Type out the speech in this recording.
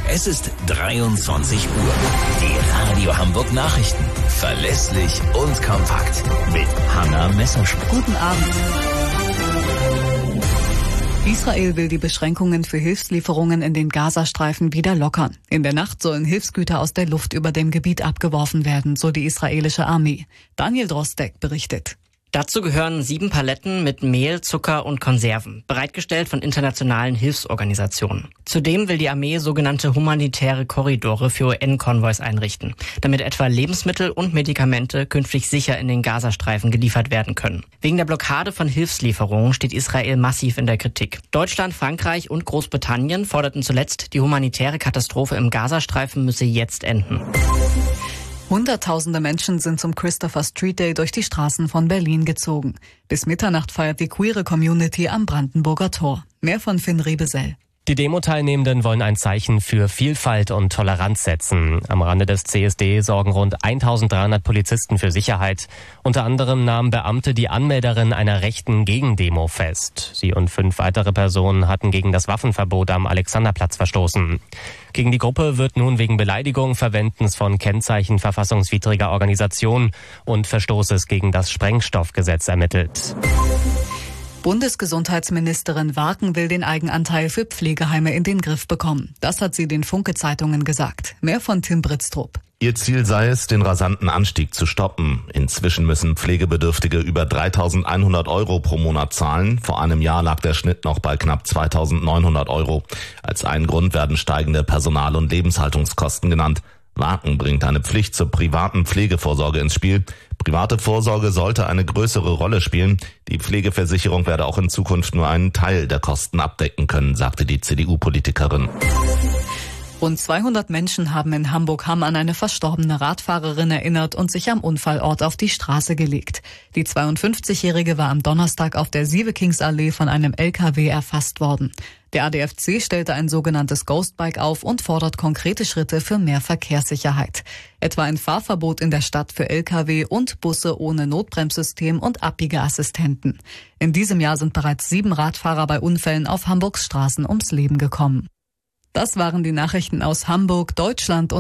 Es ist 23 Uhr. Die Radio Hamburg Nachrichten. Verlässlich und kompakt. Mit Hanna Messerschmidt. Guten Abend. Israel will die Beschränkungen für Hilfslieferungen in den Gazastreifen wieder lockern. In der Nacht sollen Hilfsgüter aus der Luft über dem Gebiet abgeworfen werden, so die israelische Armee. Daniel Drostek berichtet. Dazu gehören 7 Paletten mit Mehl, Zucker und Konserven, bereitgestellt von internationalen Hilfsorganisationen. Zudem will die Armee sogenannte humanitäre Korridore für UN-Konvois einrichten, damit etwa Lebensmittel und Medikamente künftig sicher in den Gazastreifen geliefert werden können. Wegen der Blockade von Hilfslieferungen steht Israel massiv in der Kritik. Deutschland, Frankreich und Großbritannien forderten zuletzt, die humanitäre Katastrophe im Gazastreifen müsse jetzt enden. Hunderttausende Menschen sind zum Christopher Street Day durch die Straßen von Berlin gezogen. Bis Mitternacht feiert die queere Community am Brandenburger Tor. Mehr von Finn Rebesell. Die Demo-Teilnehmenden wollen ein Zeichen für Vielfalt und Toleranz setzen. Am Rande des CSD sorgen rund 1300 Polizisten für Sicherheit. Unter anderem nahmen Beamte die Anmelderin einer rechten Gegendemo fest. Sie und 5 weitere Personen hatten gegen das Waffenverbot am Alexanderplatz verstoßen. Gegen die Gruppe wird nun wegen Beleidigung, Verwendens von Kennzeichen verfassungswidriger Organisation und Verstoßes gegen das Sprengstoffgesetz ermittelt. Bundesgesundheitsministerin Warken will den Eigenanteil für Pflegeheime in den Griff bekommen. Das hat sie den Funke-Zeitungen gesagt. Mehr von Tim Britztrup. Ihr Ziel sei es, den rasanten Anstieg zu stoppen. Inzwischen müssen Pflegebedürftige über 3.100 € pro Monat zahlen. Vor einem Jahr lag der Schnitt noch bei knapp 2.900 €. Als einen Grund werden steigende Personal- und Lebenshaltungskosten genannt. Warken bringt eine Pflicht zur privaten Pflegevorsorge ins Spiel. Private Vorsorge sollte eine größere Rolle spielen. Die Pflegeversicherung werde auch in Zukunft nur einen Teil der Kosten abdecken können, sagte die CDU-Politikerin. Rund 200 Menschen haben in Hamburg-Hamm an eine verstorbene Radfahrerin erinnert und sich am Unfallort auf die Straße gelegt. Die 52-Jährige war am Donnerstag auf der Sievekingsallee von einem LKW erfasst worden. Der ADFC stellte ein sogenanntes Ghostbike auf und fordert konkrete Schritte für mehr Verkehrssicherheit. Etwa ein Fahrverbot in der Stadt für LKW und Busse ohne Notbremssystem und Abbiegeassistenten. In diesem Jahr sind bereits 7 Radfahrer bei Unfällen auf Hamburgs Straßen ums Leben gekommen. Das waren die Nachrichten aus Hamburg, Deutschland und